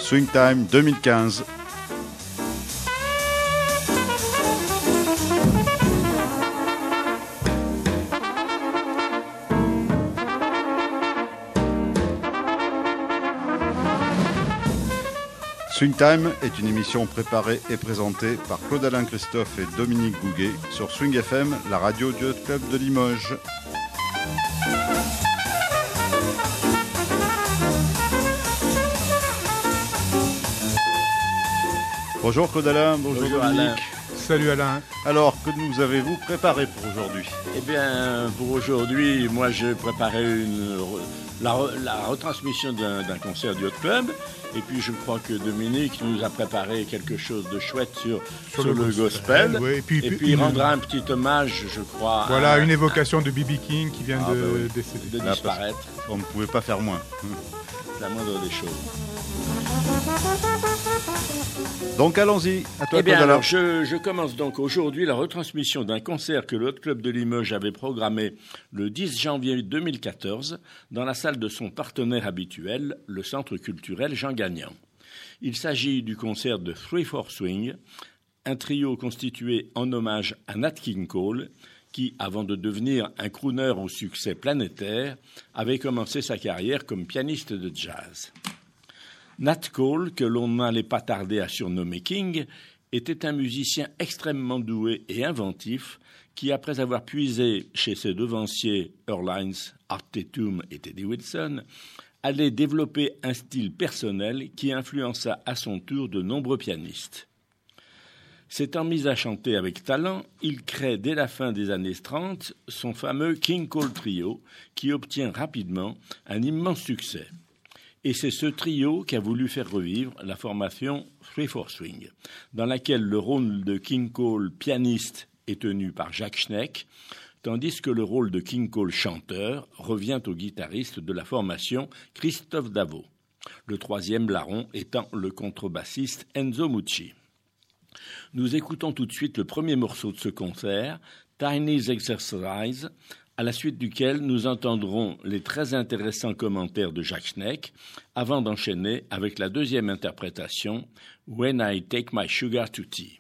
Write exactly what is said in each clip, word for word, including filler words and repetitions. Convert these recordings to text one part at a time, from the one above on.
Swing Time deux mille quinze. Swing Time est une émission préparée et présentée par Claude-Alain Christophe et Dominique Bouguet sur Swing F M, la radio du Yacht Club de Limoges. Bonjour Claude-Alain, bonjour, bonjour Dominique. Alain. Salut Alain. Alors, que nous avez-vous préparé pour aujourd'hui ? Eh bien, pour aujourd'hui, moi j'ai préparé une, la, la retransmission d'un, d'un concert du Yacht Club. Et puis je crois que Dominique nous a préparé quelque chose de chouette sur, sur, sur le, le gospel. gospel. Oui, et puis, et puis il une... rendra un petit hommage, je crois. Voilà, à, une évocation à... de B B King qui vient ah, de, bah oui, décéder. de disparaître. On ne pouvait pas faire moins. La moindre des choses. Donc allons-y, à toi. Eh bien, alors, je, je commence donc aujourd'hui la retransmission d'un concert que le Yacht Club de Limoges avait programmé le dix janvier deux mille quatorze dans la salle de son partenaire habituel, le Centre culturel Jean Gagnon. Il s'agit du concert de Three Four Swing, un trio constitué en hommage à Nat King Cole, qui, avant de devenir un crooner au succès planétaire, avait commencé sa carrière comme pianiste de jazz. Nat Cole, que l'on n'allait pas tarder à surnommer King, était un musicien extrêmement doué et inventif qui, après avoir puisé chez ses devanciers Earl Hines, Art Tatum et Teddy Wilson, allait développer un style personnel qui influença à son tour de nombreux pianistes. S'étant mis à chanter avec talent, il crée dès la fin des années trente son fameux King Cole Trio qui obtient rapidement un immense succès. Et c'est ce trio qui a voulu faire revivre la formation Three Four Swing, dans laquelle le rôle de King Cole pianiste est tenu par Jacques Schneck, tandis que le rôle de King Cole chanteur revient au guitariste de la formation Christophe Davo, le troisième larron étant le contrebassiste Enzo Mucci. Nous écoutons tout de suite le premier morceau de ce concert, Tiny's Exercise, à la suite duquel nous entendrons les très intéressants commentaires de Jacques Schneck, avant d'enchaîner avec la deuxième interprétation, When I Take My Sugar to Tea.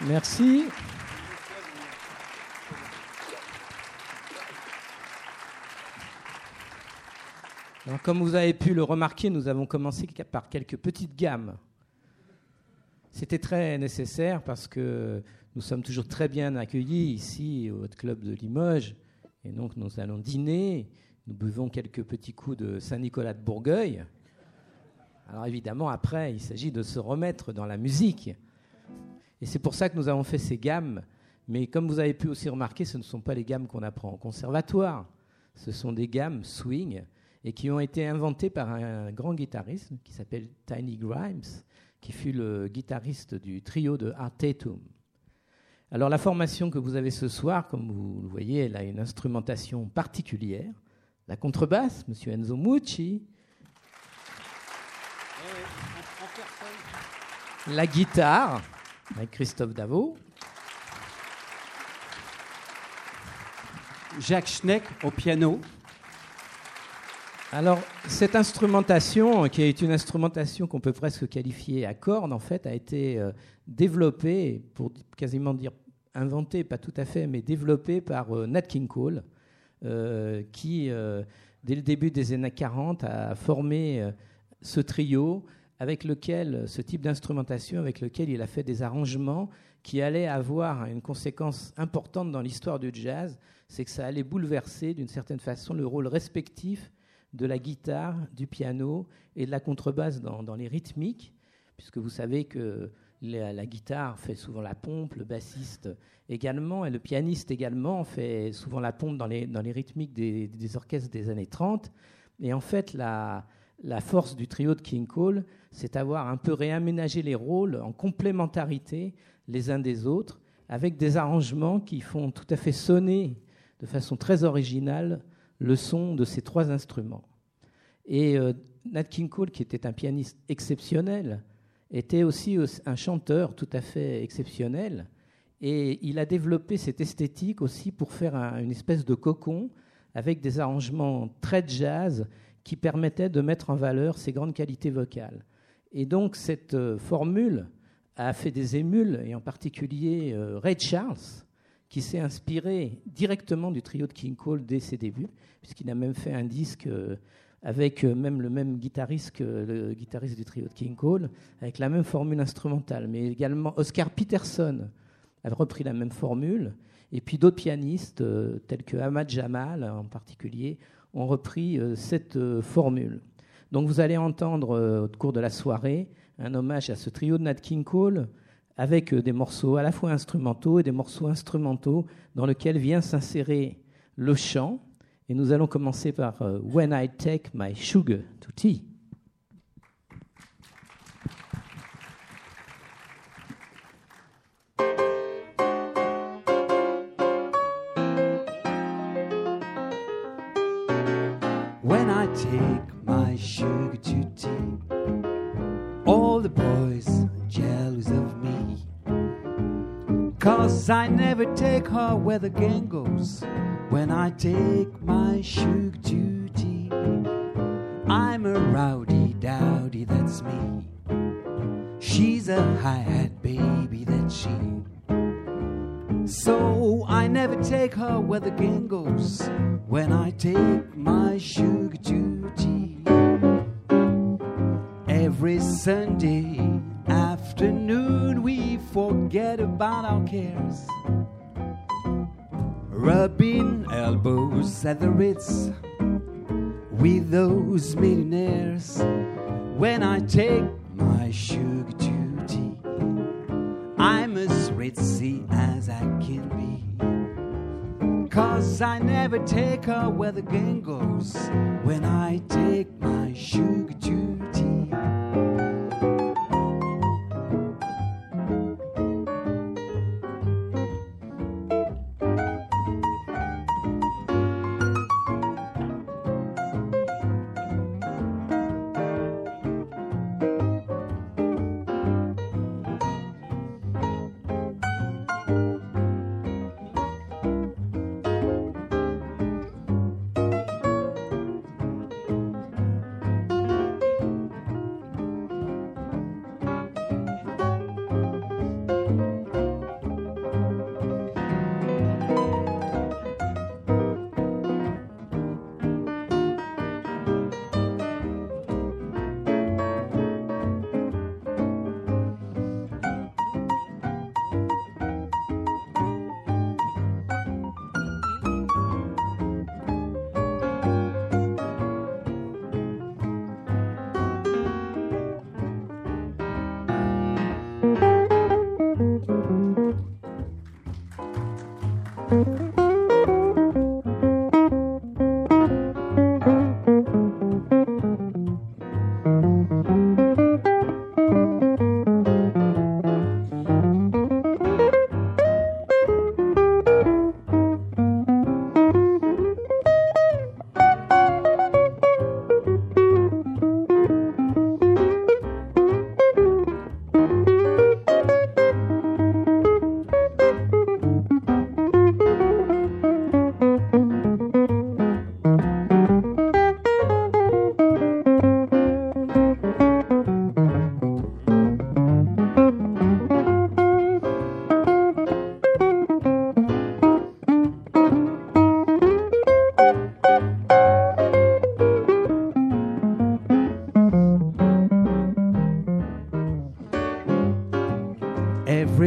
Merci. Alors, comme vous avez pu le remarquer, nous avons commencé par quelques petites gammes. C'était très nécessaire parce que nous sommes toujours très bien accueillis ici au Club de Limoges. Et donc, nous allons dîner. Nous buvons quelques petits coups de Saint-Nicolas de Bourgueil. Alors, évidemment, après, il s'agit de se remettre dans la musique. Et c'est pour ça que nous avons fait ces gammes. Mais comme vous avez pu aussi remarquer, ce ne sont pas les gammes qu'on apprend au conservatoire. Ce sont des gammes swing et qui ont été inventées par un grand guitariste qui s'appelle Tiny Grimes, qui fut le guitariste du trio de Art Tatum. Alors la formation que vous avez ce soir, comme vous le voyez, elle a une instrumentation particulière. La contrebasse, M. Enzo Mucci. La guitare, avec Christophe Davot. Jacques Schneck au piano. Alors, cette instrumentation, qui est une instrumentation qu'on peut presque qualifier à cordes, en fait, a été euh, développée, pour quasiment dire inventée, pas tout à fait, mais développée par euh, Nat King Cole, euh, qui, euh, dès le début des années quarante, a formé euh, ce trio avec lequel, ce type d'instrumentation, avec lequel il a fait des arrangements qui allaient avoir une conséquence importante dans l'histoire du jazz, c'est que ça allait bouleverser, d'une certaine façon, le rôle respectif de la guitare, du piano et de la contrebasse dans, dans les rythmiques, puisque vous savez que la, la guitare fait souvent la pompe, le bassiste également, et le pianiste également fait souvent la pompe dans les, dans les rythmiques des, des orchestres des années trente. Et en fait, la, la force du trio de King Cole, c'est d'avoir un peu réaménagé les rôles en complémentarité les uns des autres, avec des arrangements qui font tout à fait sonner de façon très originale le son de ces trois instruments. Et euh, Nat King Cole, qui était un pianiste exceptionnel, était aussi un chanteur tout à fait exceptionnel. Et il a développé cette esthétique aussi pour faire un, une espèce de cocon avec des arrangements très jazz qui permettaient de mettre en valeur ses grandes qualités vocales. Et donc cette euh, formule a fait des émules, et en particulier euh, Ray Charles, qui s'est inspiré directement du trio de King Cole dès ses débuts, puisqu'il a même fait un disque euh, avec euh, même le même guitariste que le guitariste du trio de King Cole, avec la même formule instrumentale. Mais également Oscar Peterson a repris la même formule, et puis d'autres pianistes, euh, tels que Ahmad Jamal en particulier, ont repris euh, cette euh, formule. Donc vous allez entendre euh, au cours de la soirée un hommage à ce trio de Nat King Cole, avec des morceaux à la fois instrumentaux et des morceaux instrumentaux dans lesquels vient s'insérer le chant. Et nous allons commencer par uh, « When I Take My Sugar to Tea ». When I take my sugar to tea, all the boys are jealous of me, 'cause I never take her where the gang goes. When I take my sugar to tea, I'm a rowdy dowdy, that's me. She's a hi-hat baby, that's she. So I never take her where the gang goes. When I take my sugar to tea, every Sunday afternoon we forget about our cares, rubbing elbows at the Ritz with those millionaires. When I take my sugar to tea, I'm as ritzy as I can be, 'cause I never take her where the gang goes. When I take my sugar to tea,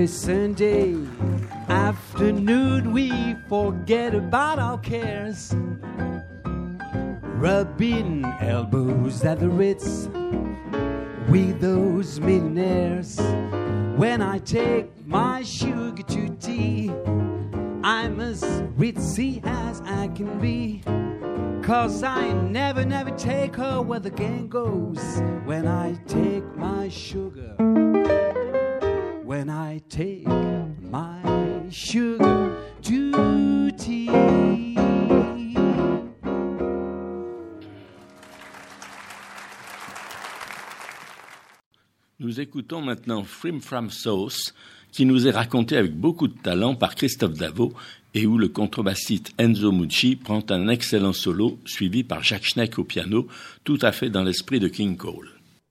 Sunday afternoon we forget about our cares, rubbing elbows at the Ritz with those millionaires. When I take my sugar to tea, I'm as ritzy as I can be, 'cause I never, never take her where the gang goes. When I take my sugar, when I take my sugar to tea. Nous écoutons maintenant Frim Fram Sauce, qui nous est raconté avec beaucoup de talent par Christophe Davot et où le contrebassiste Enzo Mucci prend un excellent solo suivi par Jacques Schneck au piano, tout à fait dans l'esprit de King Cole.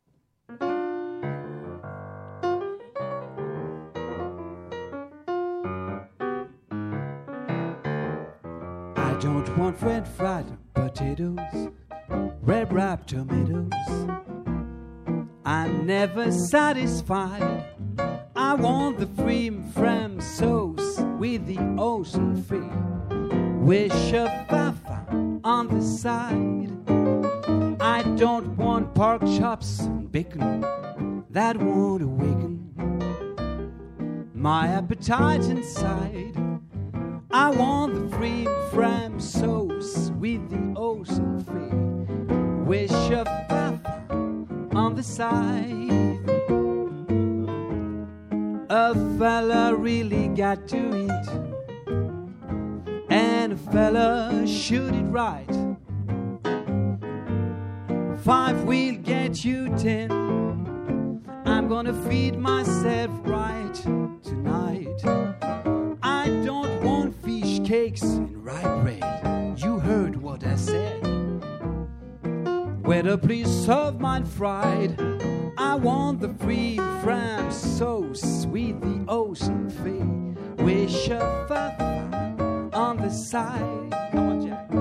I don't want red fried potatoes, red wrapped tomatoes. I'm never satisfied. I want the Frim Fram sauce with the ocean free. Wish a fafa on the side. I don't want pork chops and bacon, that won't awaken my appetite inside. I want the Frim Fram sauce with the ocean free. Wish a fafa on the side. A fella really got to eat, and a fella shoot it right. Five will get you ten. I'm gonna feed myself right tonight. I don't want fish cakes and rye bread. You heard what I said. Waiter, please serve mine fried. I want the Frim Fram sauce with the ocean fee. Wish a fafa on the side. Come on, Jack.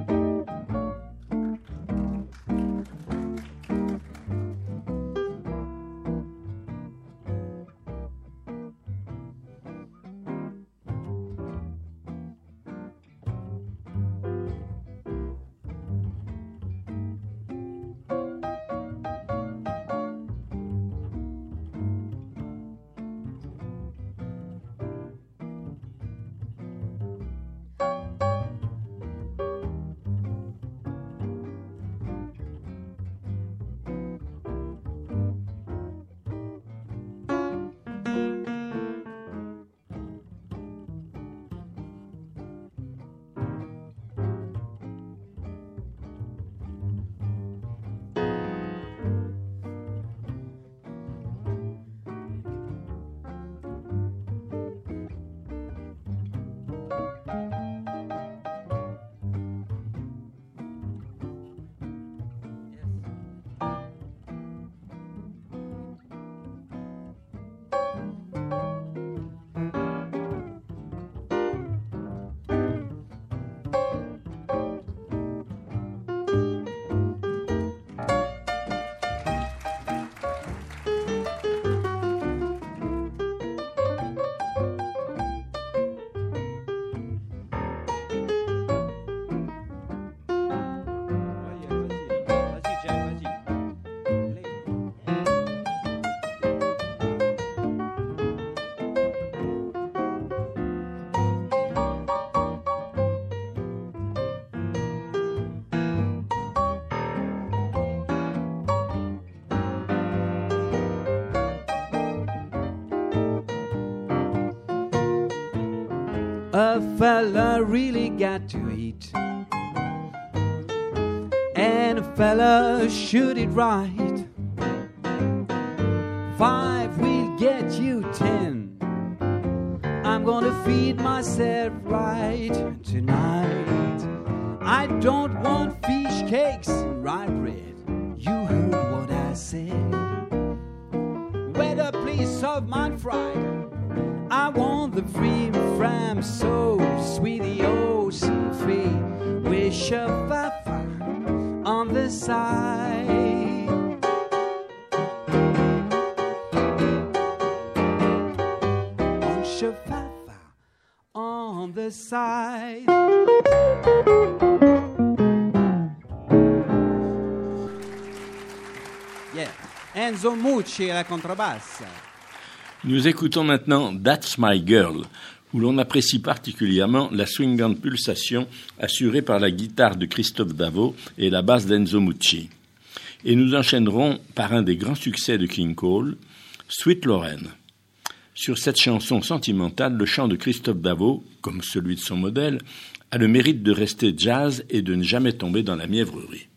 A fella really got to eat, and a fella shoot it right. Five will get you ten. I'm gonna feed myself right tonight. I don't want fish cakes and rye bread. You heard what I said. Waiter, please serve mine fried. I want the Frim Fram sauce with the ocean free. Wish a fafa on the side. right. Yeah. Enzo Mucci à la contrebasse. Nous écoutons maintenant That's My Girl, où l'on apprécie particulièrement la swingante pulsation assurée par la guitare de Christophe Davo et la basse d'Enzo Mucci. Et nous enchaînerons par un des grands succès de King Cole, Sweet Lorraine. Sur cette chanson sentimentale, le chant de Christophe Davo, comme celui de son modèle, a le mérite de rester jazz et de ne jamais tomber dans la mièvrerie.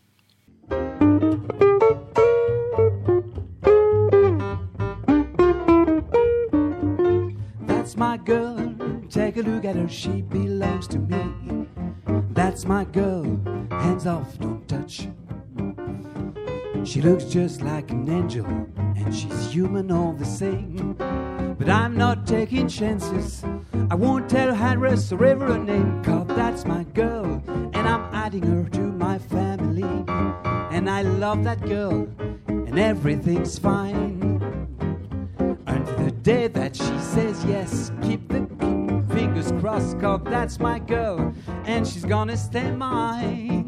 That's my girl, take a look at her, she belongs to me. That's my girl, hands off, don't touch. She looks just like an angel, and she's human all the same. But I'm not taking chances, I won't tell her address or ever her name, 'cause that's my girl, and I'm adding her to my family. And I love that girl, and everything's fine. Until the day that she says yes, keep the fingers crossed, 'cause that's my girl, and she's gonna stay mine.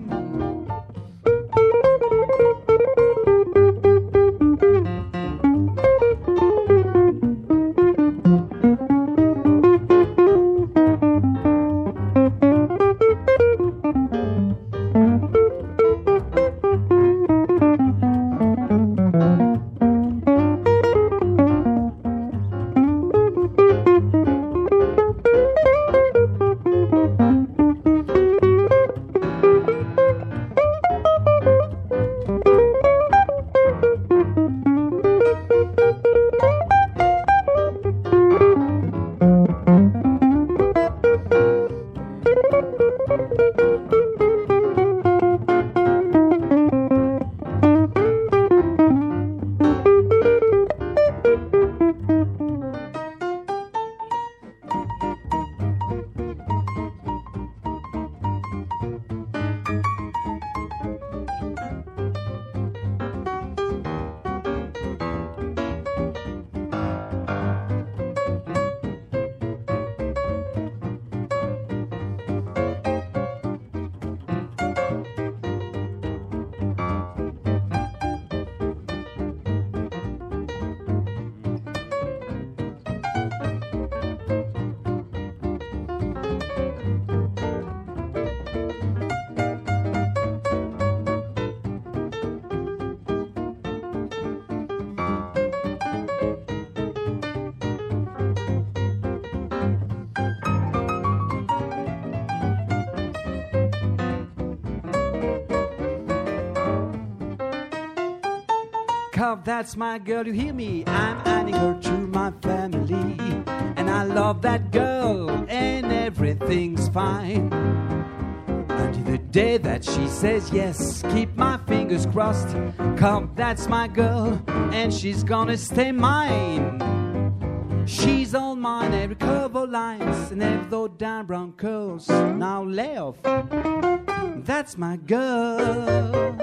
That's my girl, you hear me? I'm adding her to my family. And I love that girl, and everything's fine. Until the day that she says yes, keep my fingers crossed. Come, that's my girl, and she's gonna stay mine. She's all mine, every curve of lines, and every those down brown curls. Now lay off, that's my girl.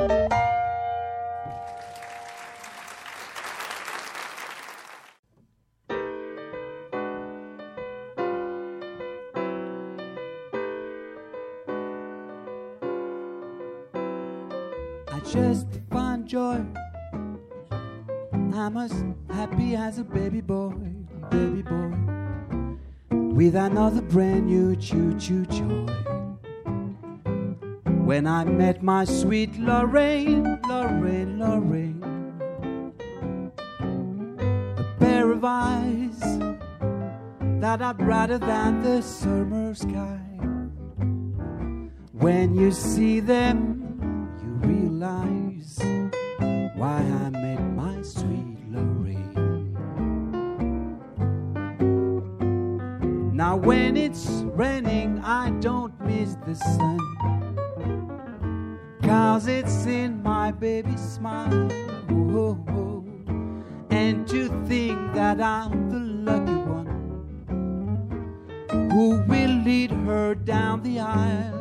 Just find joy. I'm as happy as a baby boy, baby boy, with another brand new choo-choo joy. When I met my sweet Lorraine, Lorraine, Lorraine, a pair of eyes that are brighter than the summer sky. When you see them, realize why I met my sweet Lorraine. Now when it's raining, I don't miss the sun, 'cause it's in my baby's smile. Oh, oh, oh. And to think that I'm the lucky one who will lead her down the aisle.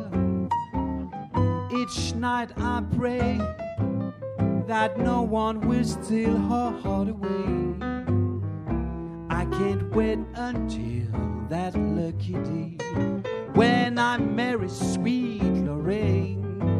Each night I pray that no one will steal her heart away. I can't wait until that lucky day when I marry sweet Lorraine.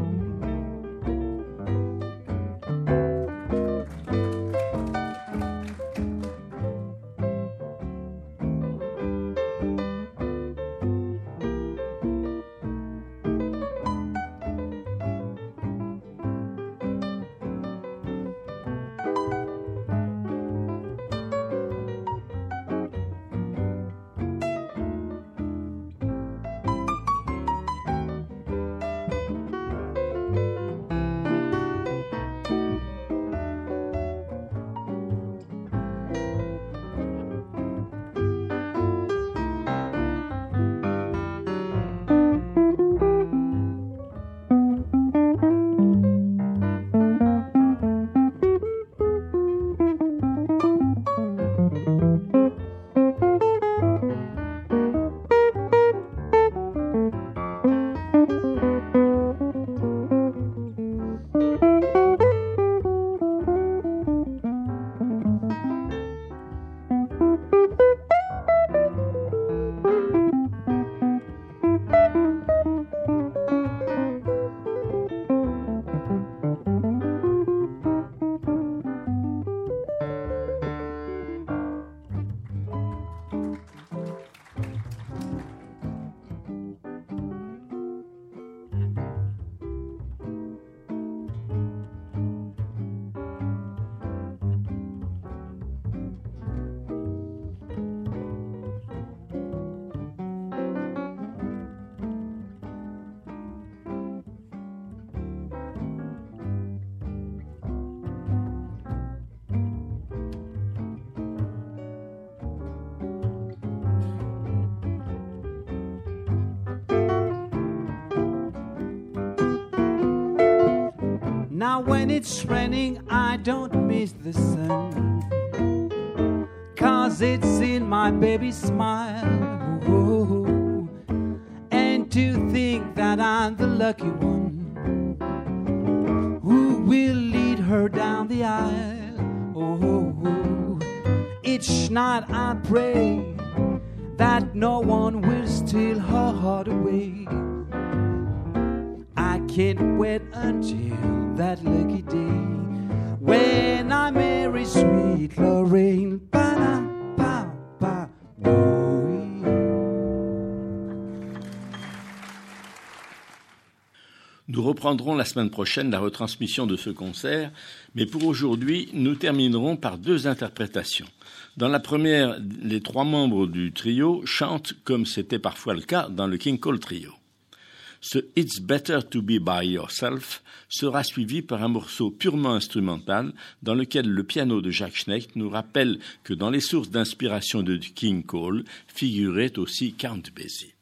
Now when it's raining, I don't miss the sun, 'cause it's in my baby's smile. Oh, and to think that I'm the lucky one who will lead her down the aisle. Oh, each night I pray that no one will steal her heart away. I can't wait until that lucky day when I marry sweet Lorraine. Ba-da-ba-ba. Nous reprendrons la semaine prochaine la retransmission de ce concert, mais pour aujourd'hui, nous terminerons par deux interprétations. Dans la première, les trois membres du trio chantent comme c'était parfois le cas dans le King Cole Trio. Ce « It's Better to Be By Yourself » sera suivi par un morceau purement instrumental dans lequel le piano de Jacques Schnecht nous rappelle que dans les sources d'inspiration de King Cole figurait aussi Count Basie.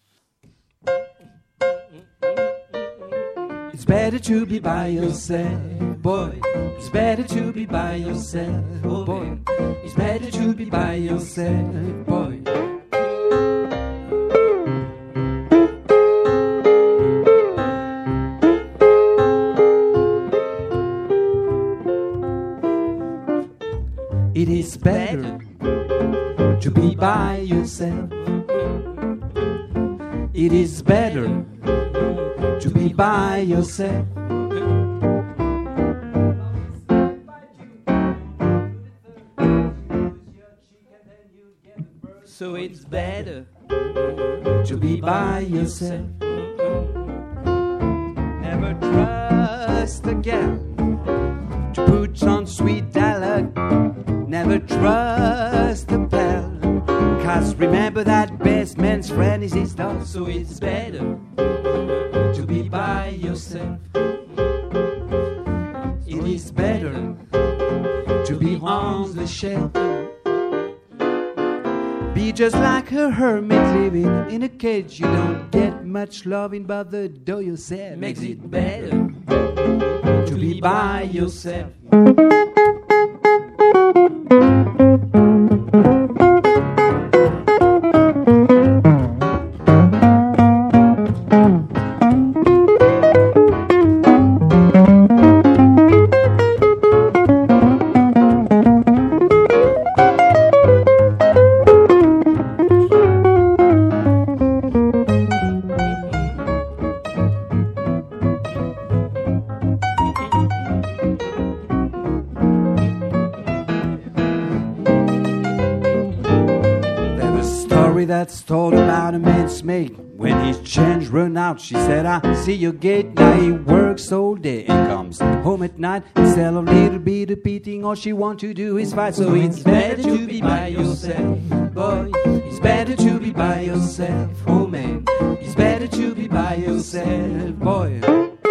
It's better to be by yourself, boy. It's better to be by yourself, oh boy. It's better to be by yourself, boy. It is better to be by yourself. It is better to be by yourself. So it's better to be by yourself. Never trust a gal to put on sweet dialogue. Never trust a pal, 'cause remember that best man's friend is his dog. So it's better to be by yourself. It is better to be on the shelf. Be just like a hermit living in a cage. You don't get much loving, but the door you set makes it better to be by yourself. that's told about a man's mate. When his change run out, she said, I see your gate. Now he works all day and comes home at night. Instead of little bit of beating, all she want to do is fight. So it's better to be by yourself, boy. It's better to be by yourself, oh man. It's better to be by yourself, boy.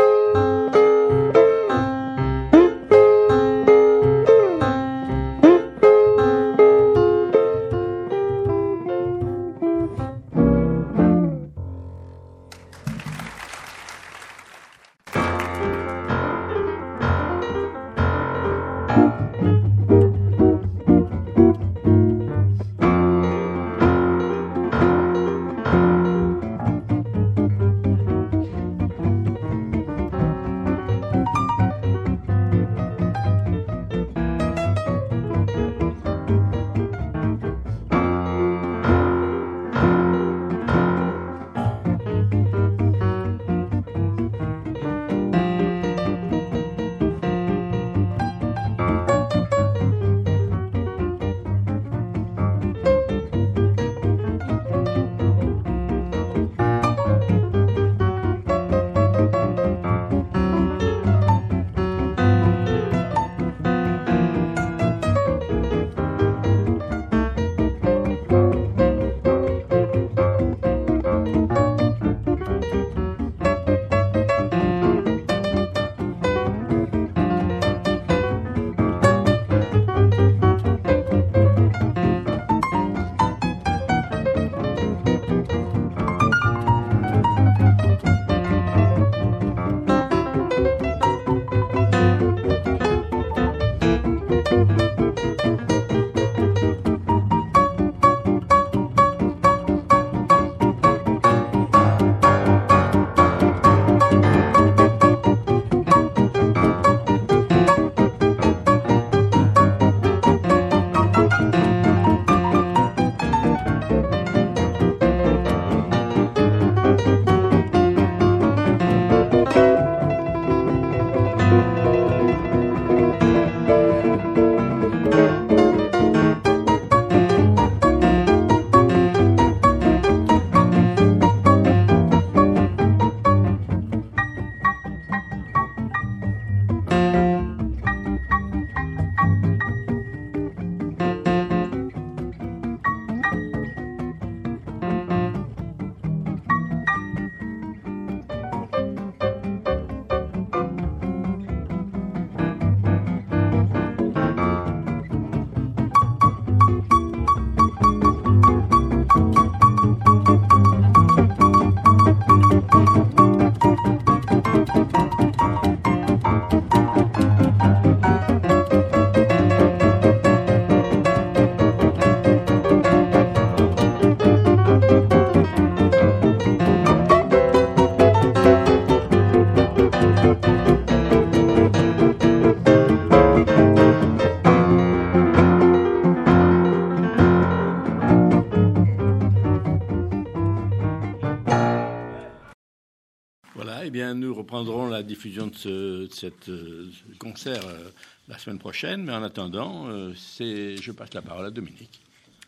Eh bien, nous reprendrons la diffusion de ce, de cette, euh, concert euh, la semaine prochaine. Mais en attendant, euh, c'est, je passe la parole à Dominique.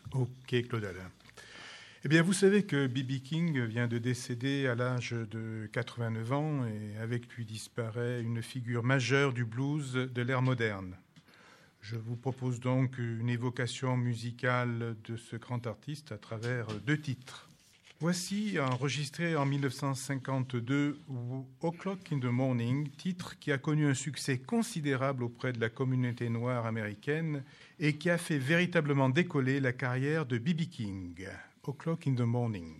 OK, Claude Alain. Eh bien, vous savez que B B King vient de décéder à l'âge de quatre-vingt-neuf ans et avec lui disparaît une figure majeure du blues de l'ère moderne. Je vous propose donc une évocation musicale de ce grand artiste à travers deux titres. Voici enregistré en dix-neuf cent cinquante-deux O'Clock in the Morning, titre qui a connu un succès considérable auprès de la communauté noire américaine et qui a fait véritablement décoller la carrière de B B King. O'Clock in the Morning.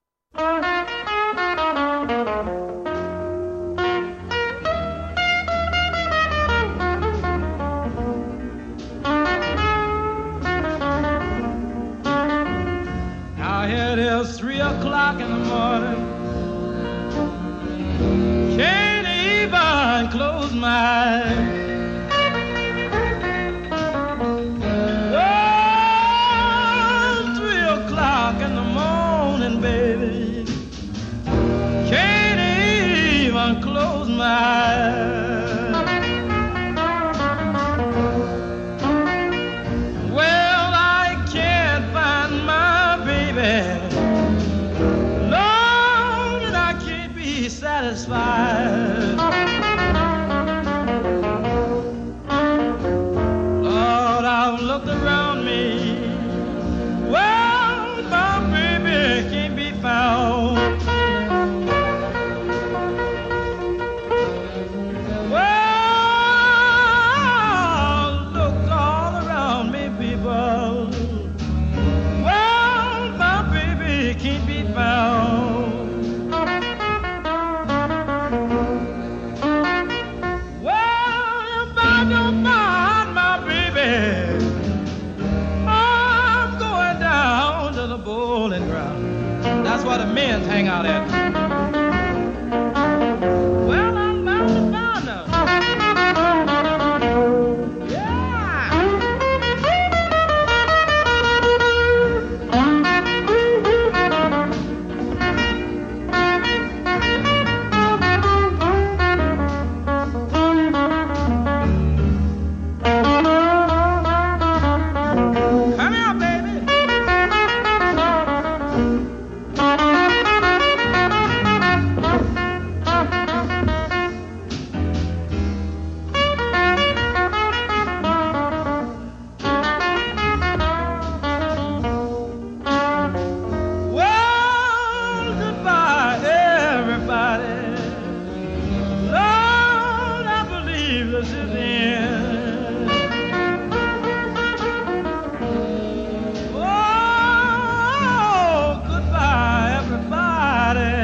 Now it is three o'clock in the morning. Can't even close my eyes. Close my eyes. Well, I can't find my baby. satisfied. Lord, I've looked around me. Well, my baby can't be found. Well, look all around me, people. Well, my baby can't be found. Well, if I don't find my baby, I'm going down to the bowling ground. That's where the men hang out at. Well, I'm bound to find her. Come here, baby. Well, goodbye, everybody. Lord, I believe this is the end. Oh, goodbye, everybody.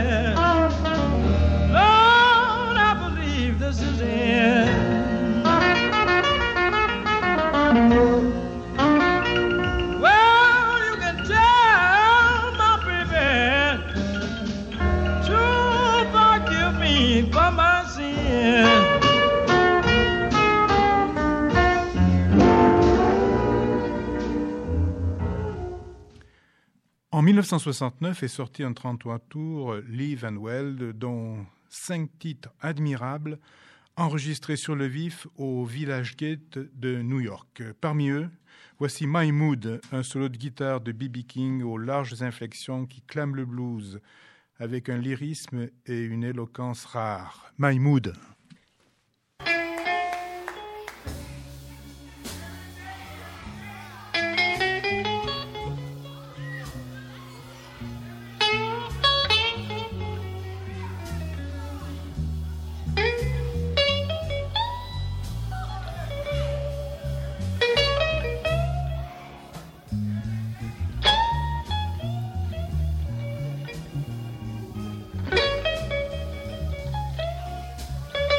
Lord, I believe this is the end. Well, you can tell my baby to forgive me for my sin. En mille neuf cent soixante-neuf est sorti un trente-trois tours Live and Well, dont cinq titres admirables enregistrés sur le vif au Village Gate de New York. Parmi eux, voici My Mood, un solo de guitare de B B King aux larges inflexions qui clament le blues, avec un lyrisme et une éloquence rares. My Mood. Thank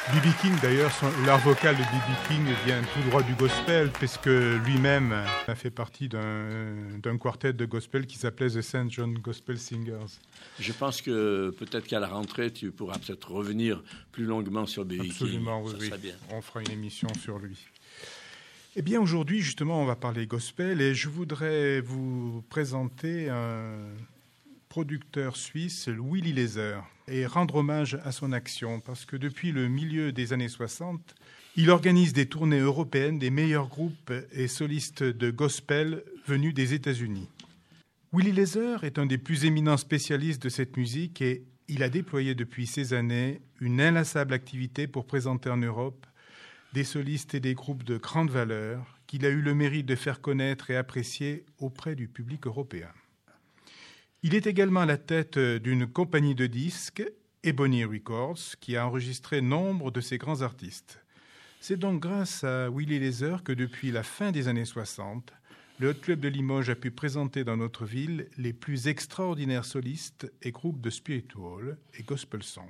B B King, d'ailleurs, son, l'art vocal de B B King vient tout droit du gospel, puisque lui-même a fait partie d'un, d'un quartet de gospel qui s'appelait The Saint John Gospel Singers. Je pense que peut-être qu'à la rentrée, tu pourras peut-être revenir plus longuement sur B B King. Absolument, oui, Ça oui. bien. On fera une émission sur lui. Eh bien, aujourd'hui, justement, on va parler gospel et je voudrais vous présenter un producteur suisse, Willy Lezer, et rendre hommage à son action, parce que depuis le milieu des années soixante, il organise des tournées européennes des meilleurs groupes et solistes de gospel venus des États-Unis. Willy Lezer est un des plus éminents spécialistes de cette musique et il a déployé depuis ces années une inlassable activité pour présenter en Europe des solistes et des groupes de grande valeur qu'il a eu le mérite de faire connaître et apprécier auprès du public européen. Il est également à la tête d'une compagnie de disques, Ebony Records, qui a enregistré nombre de ces grands artistes. C'est donc grâce à Willy Lezer que depuis la fin des années soixante, le Hot Club de Limoges a pu présenter dans notre ville les plus extraordinaires solistes et groupes de spiritual et gospel song.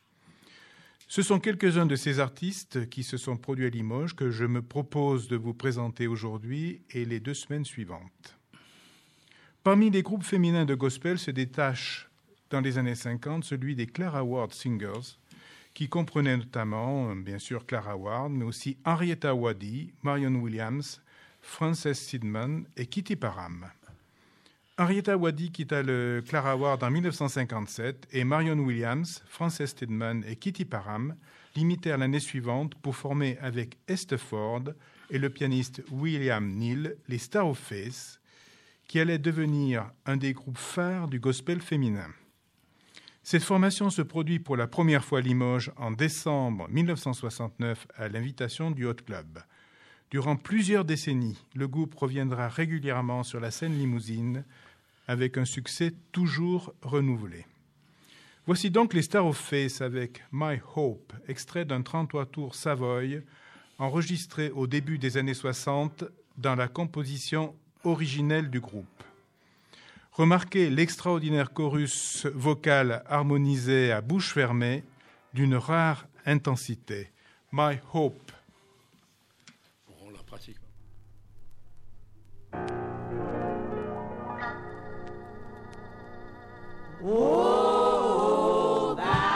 Ce sont quelques-uns de ces artistes qui se sont produits à Limoges que je me propose de vous présenter aujourd'hui et les deux semaines suivantes. Parmi les groupes féminins de gospel se détache dans les années cinquante celui des Clara Ward Singers, qui comprenait notamment, bien sûr, Clara Ward, mais aussi Henrietta Waddy, Marion Williams, Frances Steedman et Kitty Parham. Henrietta Waddy quitta le Clara Ward en dix-neuf cent cinquante-sept et Marion Williams, Frances Steedman et Kitty Parham l'imitèrent l'année suivante pour former avec Esther Ford et le pianiste William Neal les Star of Faith, qui allait devenir un des groupes phares du gospel féminin. Cette formation se produit pour la première fois à Limoges en décembre dix-neuf cent soixante-neuf à l'invitation du Hot Club. Durant plusieurs décennies, le groupe reviendra régulièrement sur la scène limousine avec un succès toujours renouvelé. Voici donc les Star of Faith avec My Hope, extrait d'un trente-trois tours Savoy, enregistré au début des années soixante dans la composition originelle du groupe. Remarquez l'extraordinaire chorus vocal harmonisé à bouche fermée d'une rare intensité. My Hope. On la pratique. Oh,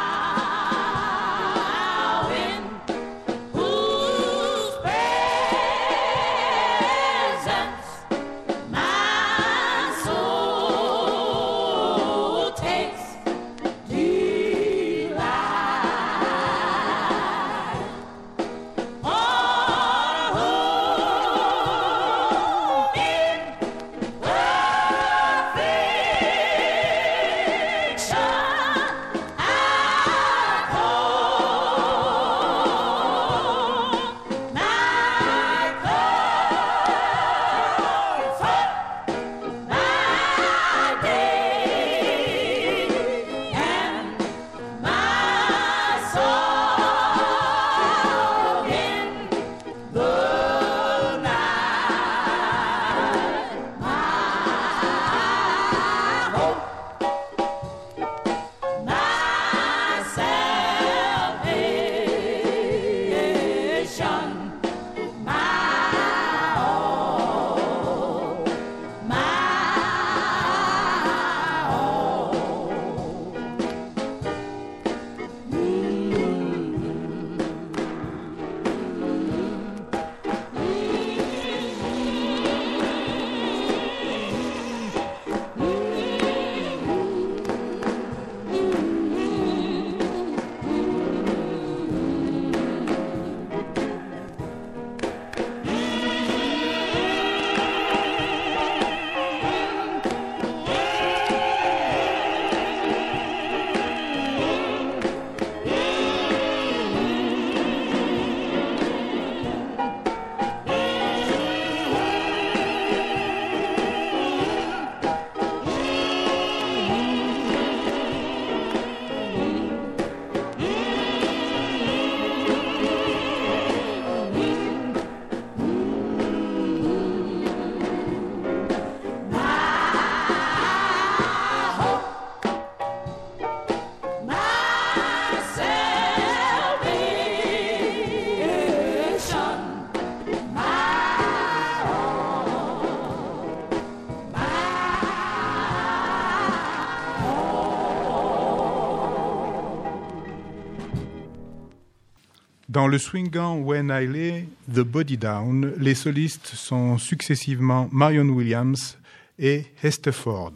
thou in whose presence my soul takes delight. On whom in perfect Dans le swingant When I Lay the Body Down, les solistes sont successivement Marion Williams et Hester Ford.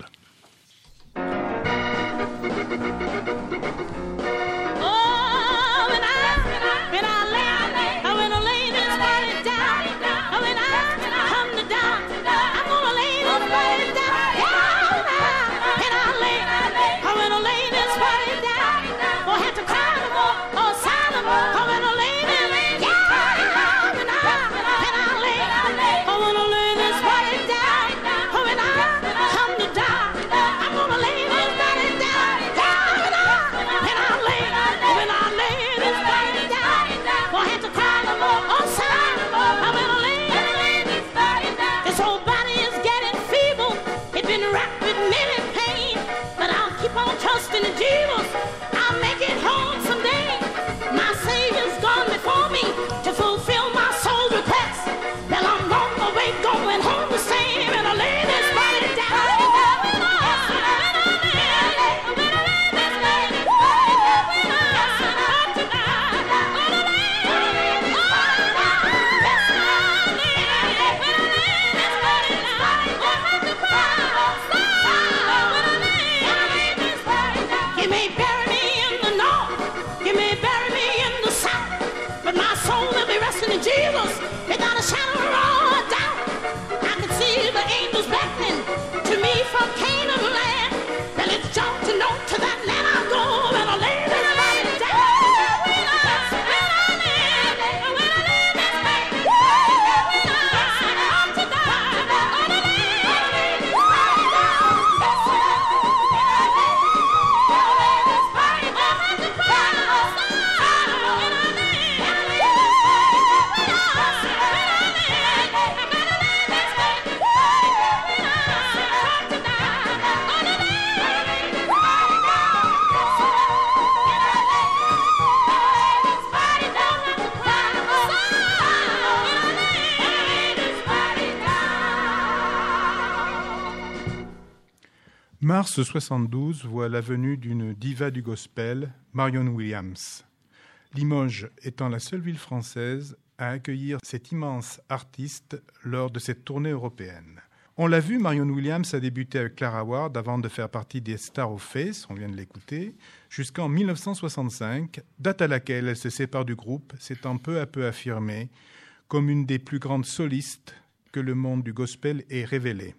Mars soixante-douze voit la venue d'une diva du gospel, Marion Williams. Limoges étant la seule ville française à accueillir cet immense artiste lors de cette tournée européenne. On l'a vu, Marion Williams a débuté avec Clara Ward avant de faire partie des Stars of Faith, on vient de l'écouter, jusqu'en mille neuf cent soixante-cinq, date à laquelle elle se sépare du groupe, s'étant peu à peu affirmée comme une des plus grandes solistes que le monde du gospel ait révélées.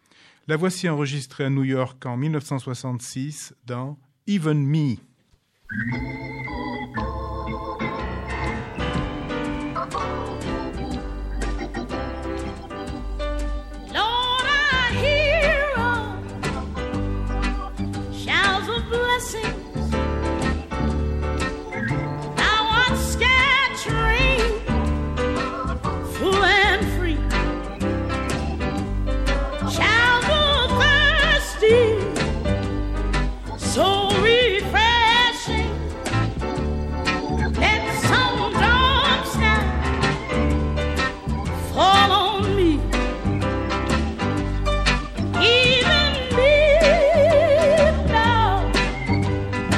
La voici enregistrée à New York en mille neuf cent soixante-six dans Even Me. Lord, I hear showers of blessings. Thou art scattering full and free. So refreshing. Let some drops now fall on me. Even me, Lord,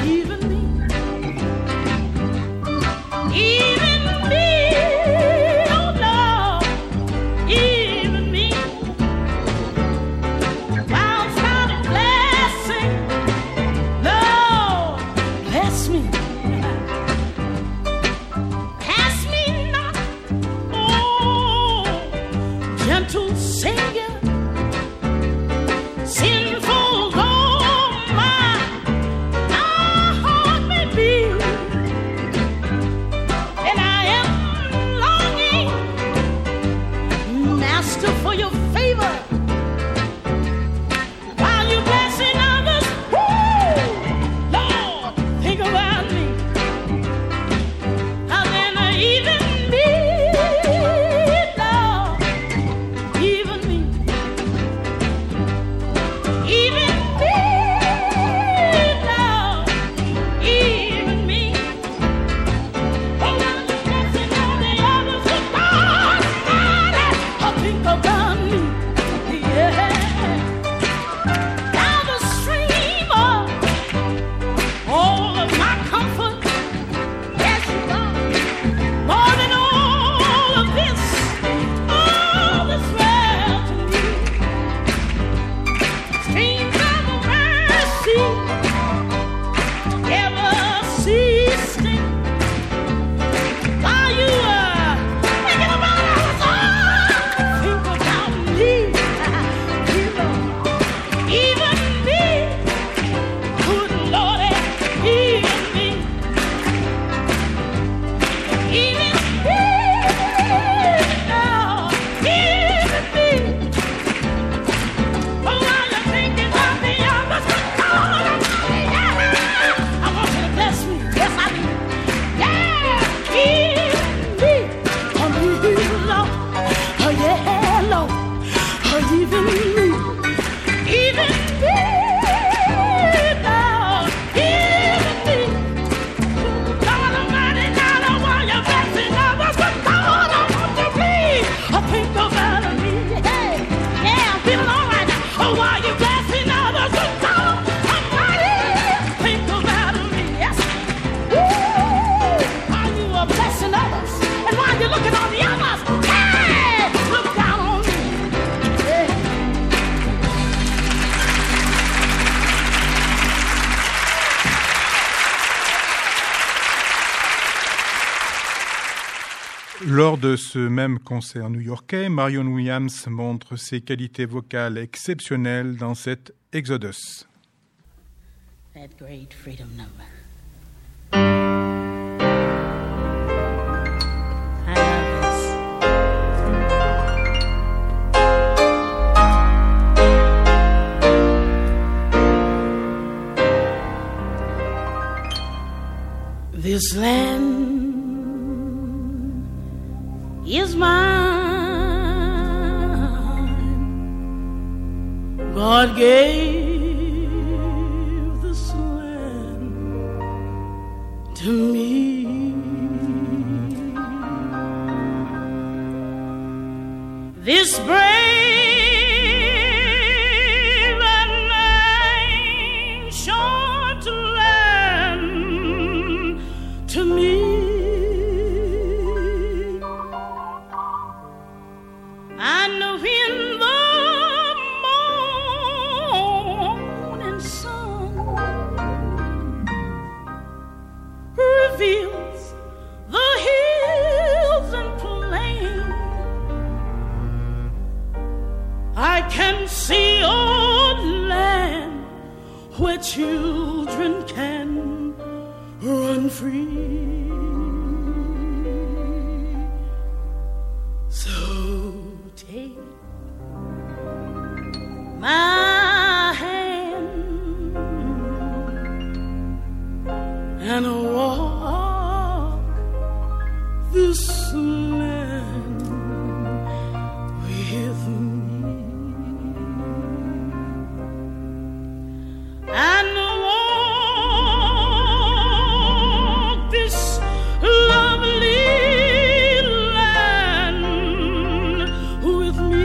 Lors de ce même concert new-yorkais, Marion Williams montre ses qualités vocales exceptionnelles dans cet Exodus. That great freedom number. I love this. This land is mine. God gave this land to me. This brave and ancient land to me. And when the morning sun reveals the hills and plains, I can see a land where children can run free. So take my hand and walk this land with me, and walk this lovely land with me.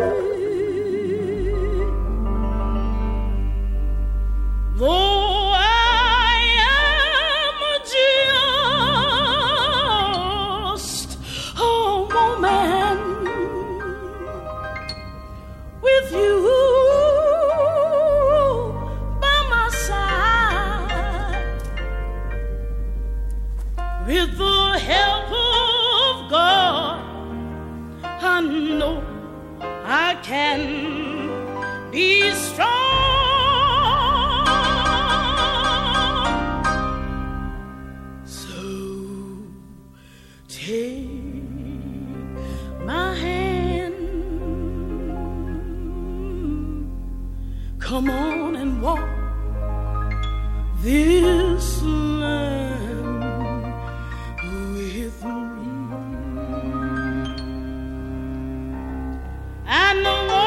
Though I am just a woman, with you by my side, with the help of God, I know I can be strong. So take my hand, come on and walk this land with me, and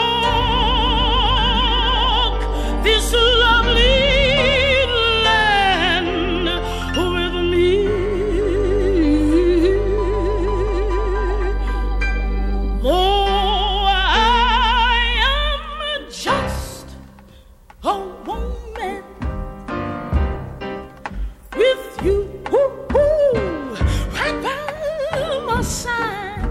walk this lovely land with me. Though I am just a woman, with you ooh, ooh, right by my side,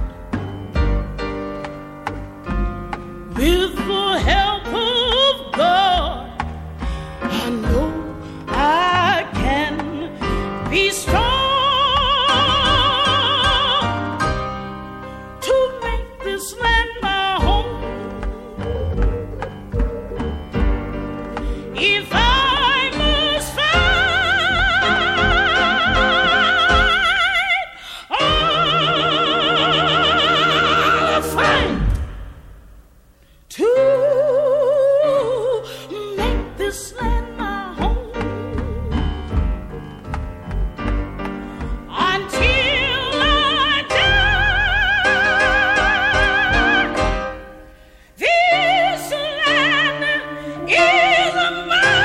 with the help of God, I know I can be strong to make this land my home. If I must fight, I'll fight to make this land my home, until I die. This land is mine.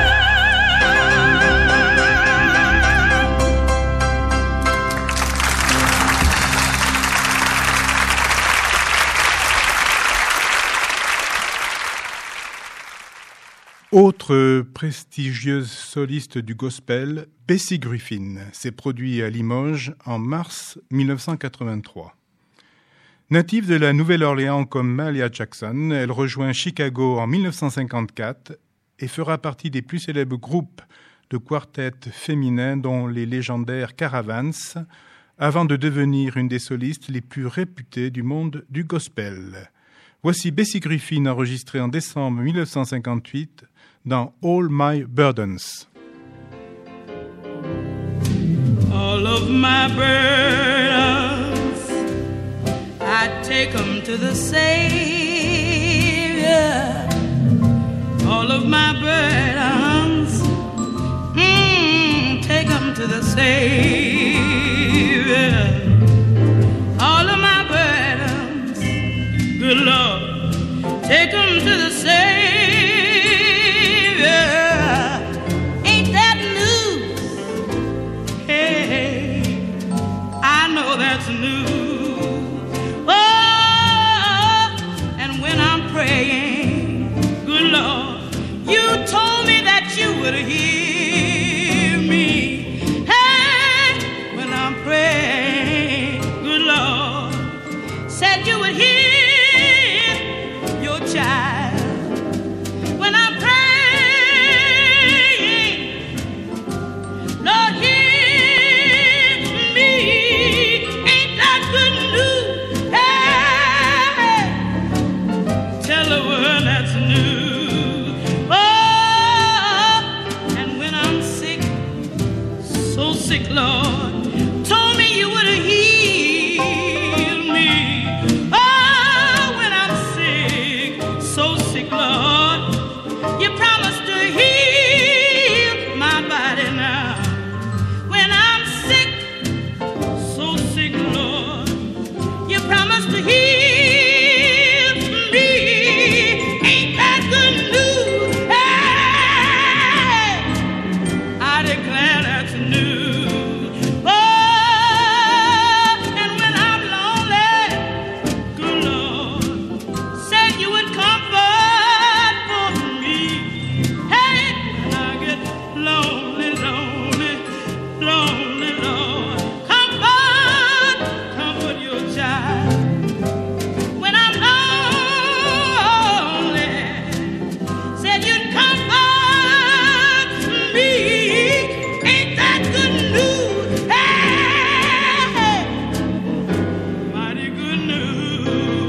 Autre prestigieuse soliste du gospel, Bessie Griffin, s'est produite à Limoges en mars mille neuf cent quatre-vingt-trois. Native de la Nouvelle-Orléans comme Mahalia Jackson, elle rejoint Chicago en mille neuf cent cinquante-quatre et fera partie des plus célèbres groupes de quartet féminins dont les légendaires Caravans, avant de devenir une des solistes les plus réputées du monde du gospel. Voici Bessie Griffin enregistrée en décembre mille neuf cent cinquante-huit dans All My Burdens. All of my burdens, I take them to the Savior. All of my burdens, mm, take them to the Savior. All of my burdens, good Lord, take them to the Savior. Ain't that news? Hey, I know that's news. Oh, and when I'm praying, good Lord, you told me that you would hear me. Hey, when I'm praying, good Lord, said you would hear your child. When I'm praying, Lord, hear me. Ain't that good news? Hey, tell the world that's news. Oh, and when I'm sick, so sick, Lord, told me you would heal me. Oh, when I'm sick, so sick, Lord, you promised to heal my body now. When I'm sick, so sick, Lord, you promised to heal me. Ain't that good news? Hey, I declare that's news. Oh, and when I'm lonely, good Lord, said you would comfort for me. Hey, when I get lonely, lonely, lonely, Lord, comfort, comfort your child. When I'm lonely, said you'd comfort me. Ain't that good news? Hey, mighty good news.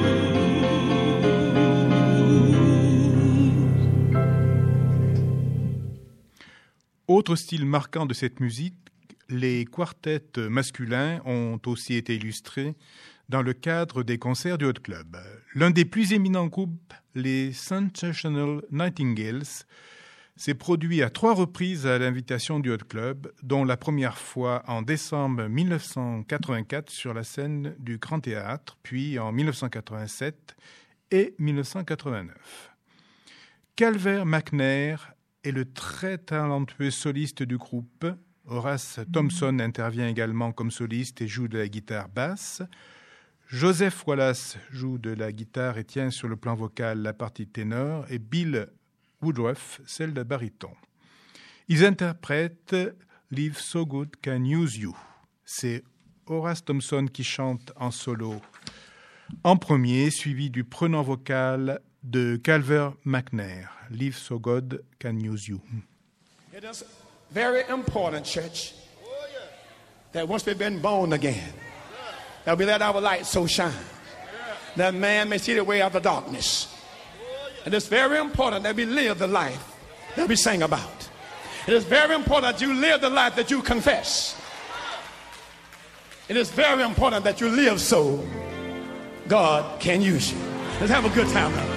Autre style marquant de cette musique, les quartets masculins ont aussi été illustrés dans le cadre des concerts du Hot Club. L'un des plus éminents groupes, les Sensational Nightingales, s'est produit à trois reprises à l'invitation du Hot Club, dont la première fois en décembre mille neuf cent quatre-vingt-quatre sur la scène du Grand Théâtre, puis en mille neuf cent quatre-vingt-sept et mille neuf cent quatre-vingt-neuf. Calvert McNair est le très talentueux soliste du groupe. Horace Thompson intervient également comme soliste et joue de la guitare basse. Joseph Wallace joue de la guitare et tient sur le plan vocal la partie ténor, et Bill Woodruff celle de baryton. Ils interprètent Live So Good Can Use You. C'est Horace Thompson qui chante en solo en premier, suivi du prenant vocal de Calvert McNair. Live So Good Can Use You. It is very important, church, that once we've been born again, that we let our light so shine, that man may see the way of the darkness. And it's very important that we live the life that we sing about. It is very important that you live the life that you confess. It is very important that you live so God can use you. Let's have a good time now.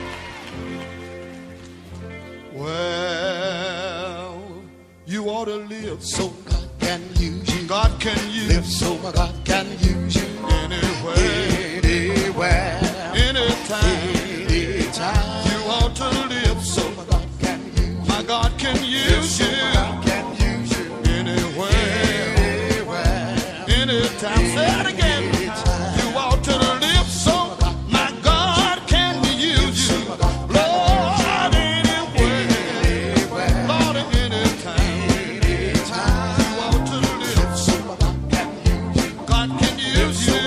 Well, you ought to live so God can use you. God can use you. Live so God can use you. Anywhere, anywhere, anytime, anytime. You ought to live so God can use you. My God can use you. God can use you. Anywhere, anywhere, anytime. Say it again. You ought to live so my God can use you. Lord, anywhere, Lord, anytime. You ought to live so God can use you.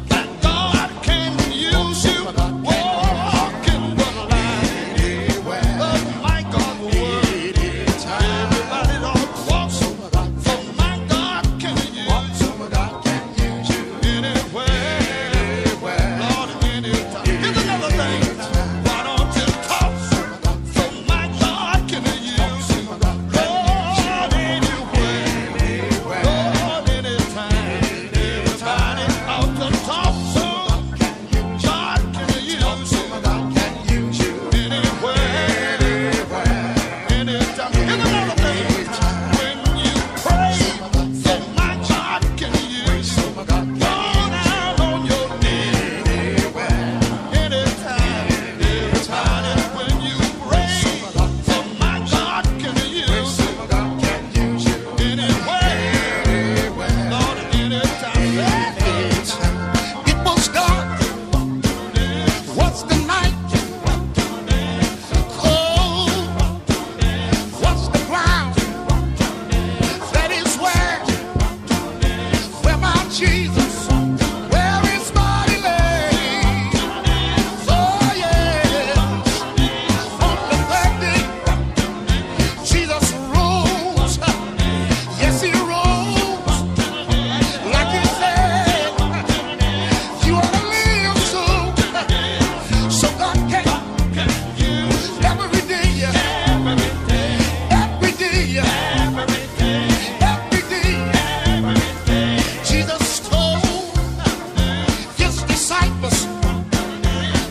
Anywhere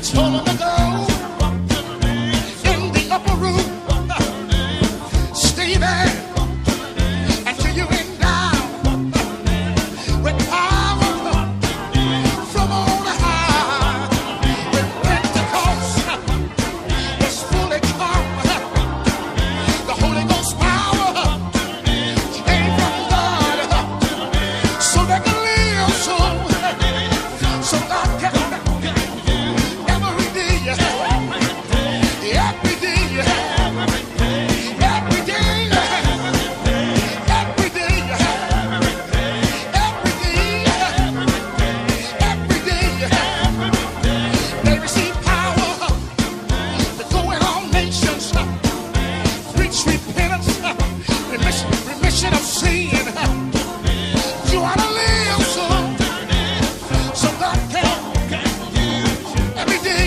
told him to go in the upper room. Stay there until you endow with power from on high. When Pentecost was fully come, the Holy Ghost power came from God, so they can live, so so God can every day, every day, every day, every day, every day, every day. They receive power to go in all nations, preach repentance, remission, remission of sin. You ought to live so, so God can every day,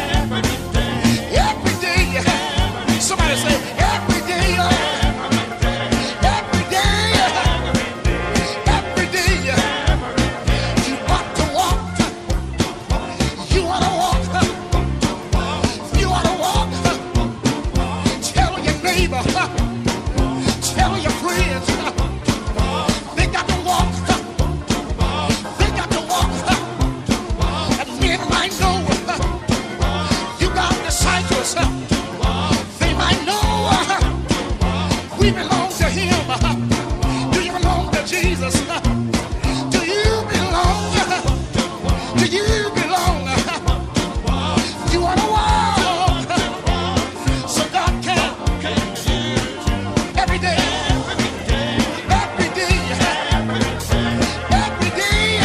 every day. Somebody say every day, every day, every day. You ought to walk, you ought to walk, you ought to walk. Tell your neighbor, tell your friends, they got to walk, they got to walk. And men might know you got disciples, they might know we belong to him. Do you belong to Jesus? Do you belong? Do you belong? You want to walk so God can every day, every day, every day, every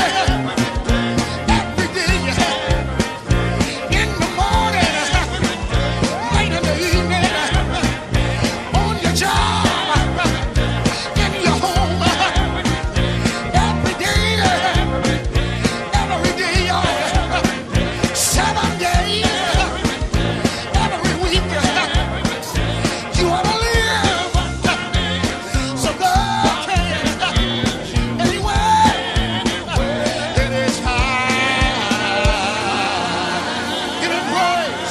day, in the morning, late in the evening, on your job, in your home, every day, every day, seven days, every week. You ought to live so God can anywhere in His high. Give Him praise.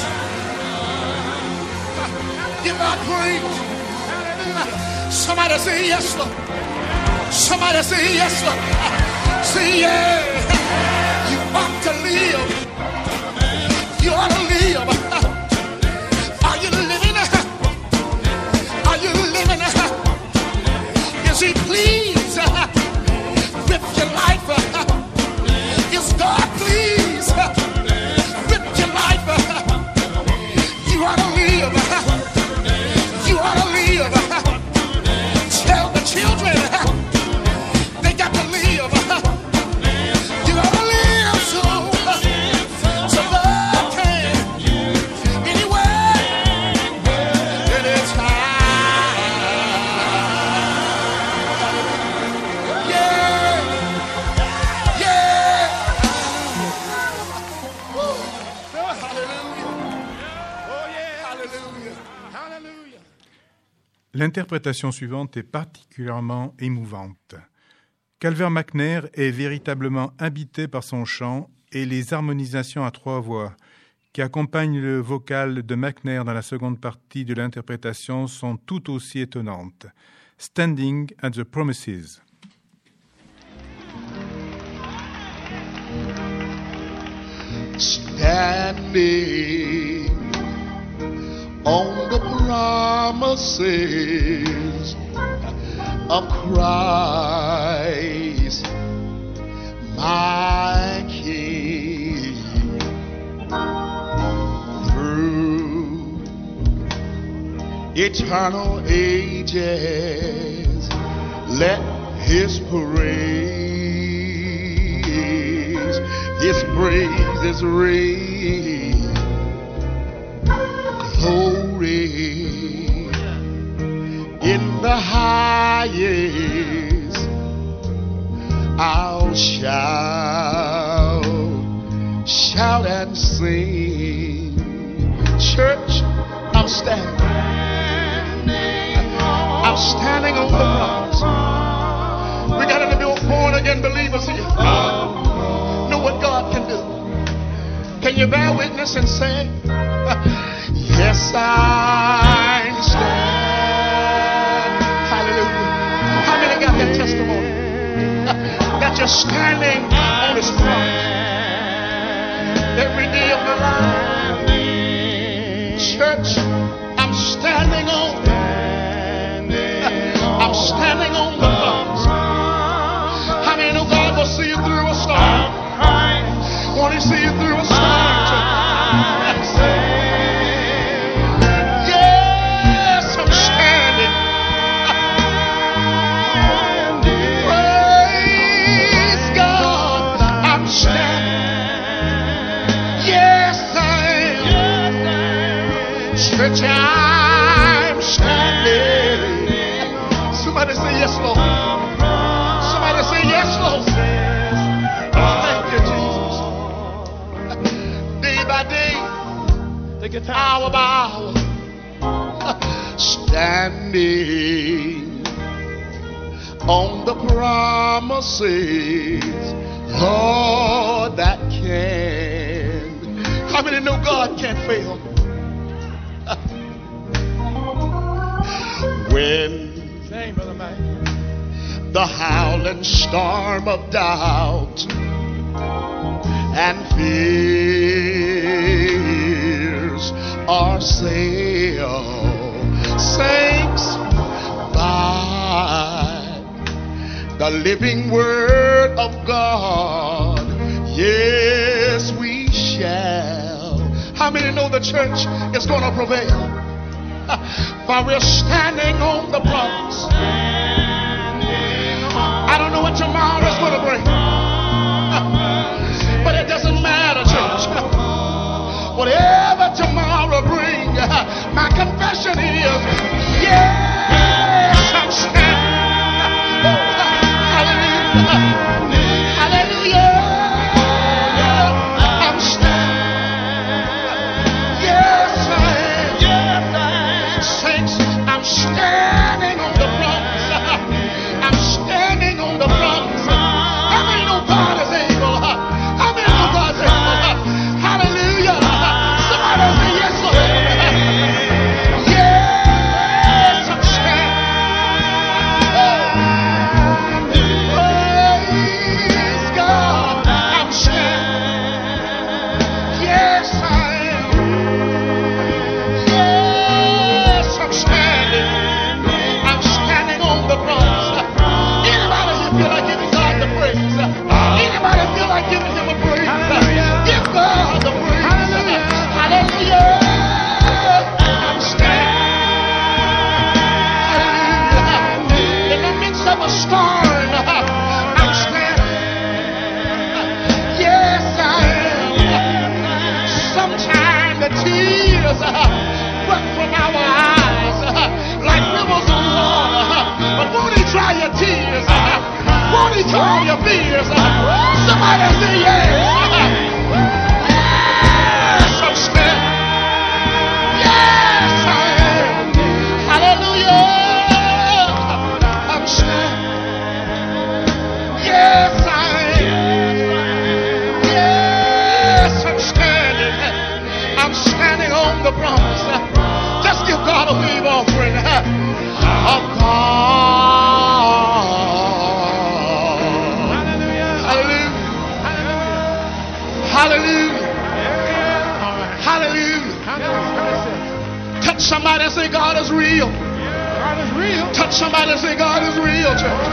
Give God praise. Somebody say yes, Lord. Somebody say yes, Lord. Say yeah. You ought to live. You ought to live. Are you living? Are you living? Is He pleased with your life? Is God pleased with your life? You ought to live. You ought to live. Tell the children they got to live. You ought to live so, so God can anywhere it is high. Yeah, yeah. Woo. Hallelujah. Oh yeah, hallelujah. Hallelujah. L'interprétation suivante est particulièrement émouvante. Calvert McNair est véritablement habité par son chant et les harmonisations à trois voix qui accompagnent le vocal de McNair dans la seconde partie de l'interprétation sont tout aussi étonnantes. Standing at the Promises. Standing on the promises of Christ, my King, through eternal ages, let His praise, His praises ring. Glory in the highest, I'll shout, shout and sing. Church, I'm standing, I'm standing on the promise. We got to be born again believers here. Know what God can do. Can you bear witness and say, yes, I stand. Hallelujah. How many got that testimony? That you're standing on his promise every day of your life. Church, I'm standing on I'm standing on the promise. How many know God will see you through a storm? Won't he see you through a storm? Yes, I'm standing. Praise God, I'm standing. Yes, I am. Church, I'm standing. Somebody say yes, Lord. Somebody say yes, Lord. Thank you, Jesus. Day by day, hour by hour, standing on the promises, Lord, that can. How many know God can't fail? When the howling storm of doubt and fears are sail, saints, by the living word of God, yes, we shall. How many know the church is going to prevail? For we're standing on the promise. I don't know what tomorrow is going to bring, but it doesn't matter, church. Whatever tomorrow brings, my confession is, yes, I'm standing. Hallelujah. Hallelujah. I'm standing. Yes, I am. Saints, I'm standing on the promise. I'm standing on the promise. How many know God is able? How many know God's able? Hallelujah. Somebody say yes, Lord. Yes, I'm standing. Praise God. I'm standing. Yes, I am. Yes, I'm standing. I'm standing on the promise. Anybody here feel like giving God the praise? Anybody feel like giving him a praise? Give God the praise. Hallelujah. I'm standing. In the midst of a storm, I'm standing. Yes, I am. Sometimes the tears run from our eyes like rivers of water. But won't he dry your tears? Won't he calm your fears? Somebody say yes. Yes, I'm standing. Yes, I am. Hallelujah. I'm standing. Yes, I am. Yes, I'm standing. I'm standing on the promise. Just give God a wave offering of God. Hallelujah. Hallelujah. Touch somebody and say God is real. God is real. Touch somebody and say God is real, church.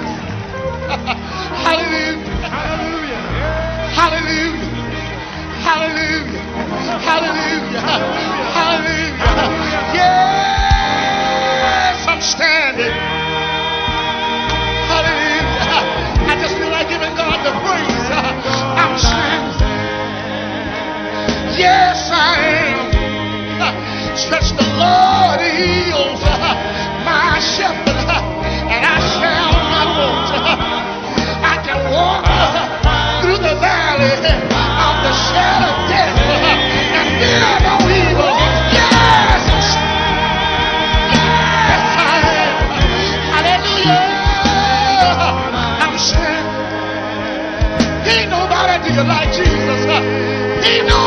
Hallelujah. Hallelujah. Hallelujah. Hallelujah. Hallelujah. Hallelujah. Yes, I'm standing. Hallelujah. I just feel like giving God the praise. I'm standing. Yes, I am. Stretch the Lord heals my shepherd, and I shall not want. I can walk through the valley of the shadow of death and fear no evil. Yes, yes, I am. Hallelujah. I'm standing. Ain't nobody do you like Jesus. Ain't no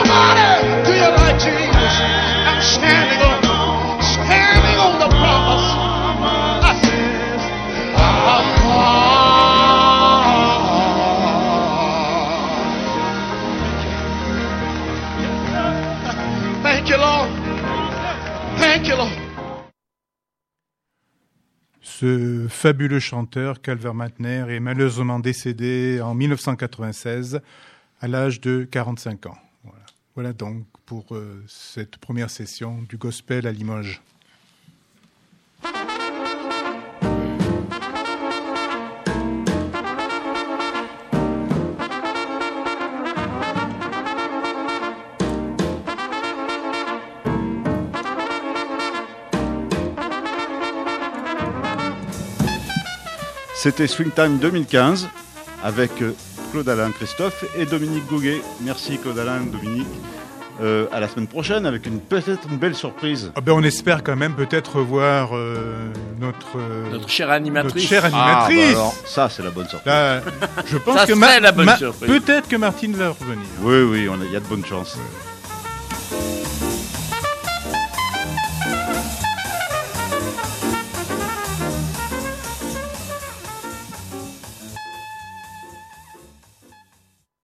you, Lord. Thank you, Lord. Ce fabuleux chanteur, Calvert Mantner, est malheureusement décédé en mille neuf cent quatre-vingt-seize à l'âge de quarante-cinq ans. Voilà, voilà donc pour euh, cette première session du gospel à Limoges. C'était Swingtime deux mille quinze avec Claude Alain Christophe et Dominique Gouguet. Merci Claude Alain, Dominique. Euh, à la semaine prochaine avec une peut-être une belle surprise. Ah ben on espère quand même peut-être revoir euh, notre, euh, notre chère animatrice. Notre chère animatrice. Ah, bah alors, ça c'est la bonne surprise. Là, je pense ça que Ma- la bonne Ma- peut-être que Martine va revenir. Oui, oui, il y a de bonnes chances. Ouais.